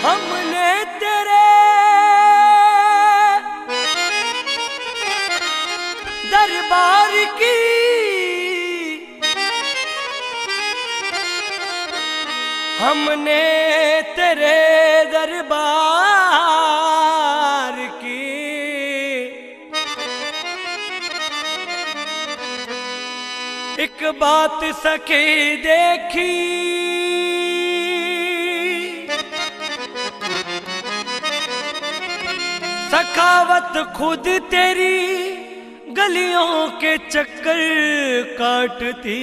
हमने तेरे दरबार की हमने तेरे दरबार की एक बात सखी देखी सखावत खुद तेरी गलियों के चक्कर काटती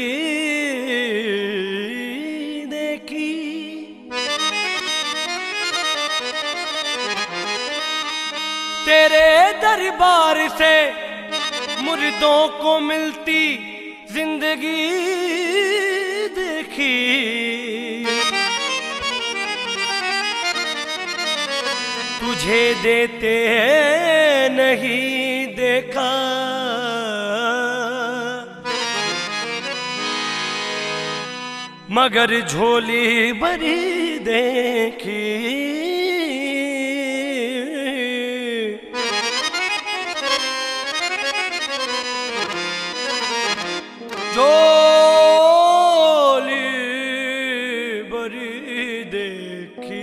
देखी। तेरे दरबार से मुर्दों को मिलती जिंदगी देखी। तुझे देते नहीं देखा मगर झोली भरी देखी। झोली भरी देखी।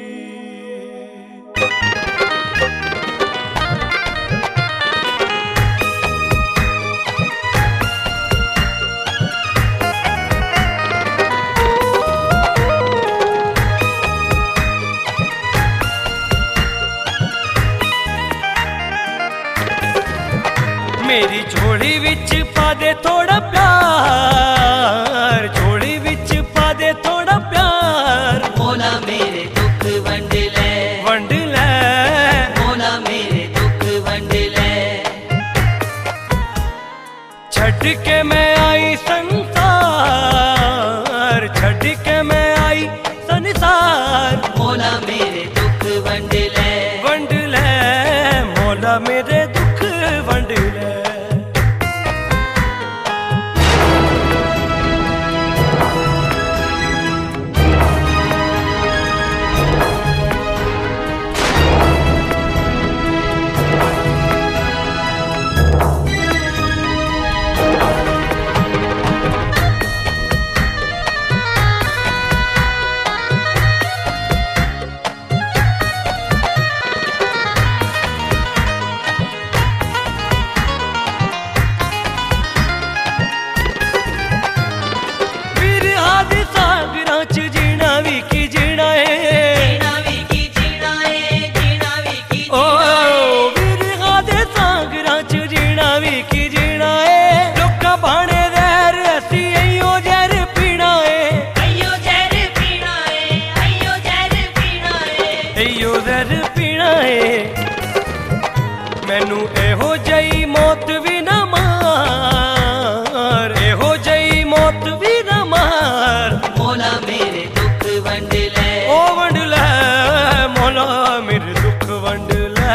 मेरी झोली विच पा दे थोड़ा प्यार, झोली विच पा दे थोड़ा प्यार। मौला मेरे दुख वंड ले, वंड ले मौला मेरे दुख वंड ले। छड़ के मैं आई संसार, छड़ के मैं आई संसार। मौला मेरे दुख वंड ले, वंड ले मौला मेरे दुख वंड ले। मैनू एहो जई मौत भी ना मार, एहो जई मौत भी ना मार। मौला मेरे दुख वंड ले, ओ वंड ले मौला मेरे दुख वंड ले।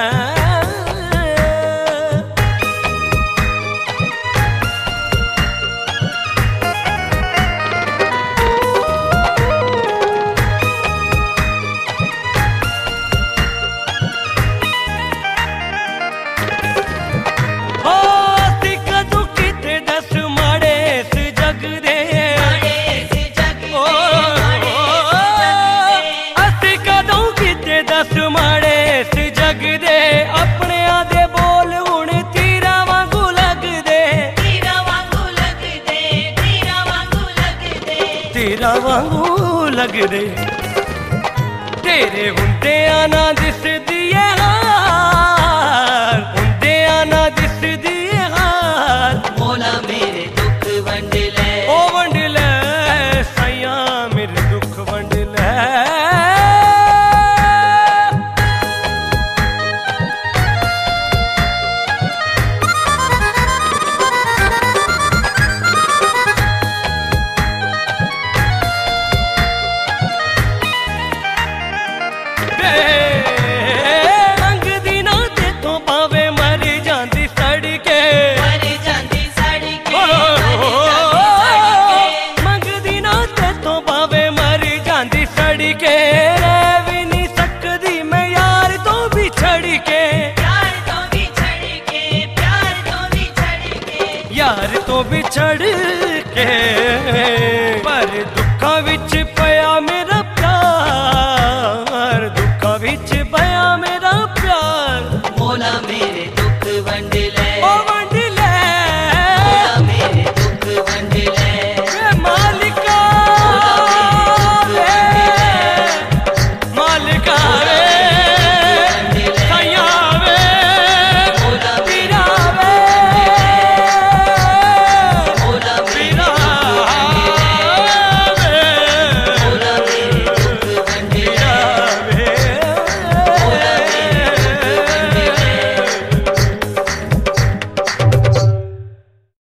तेरा वांगू लग दे तेरे हुंदे आना दिस दिए हार, हुंदे आना दिस दिए हार। मौला मेरे दुख वंड ले, ओ वंड ले साइया मेरे दुख वंड ले। विछड़ के, पर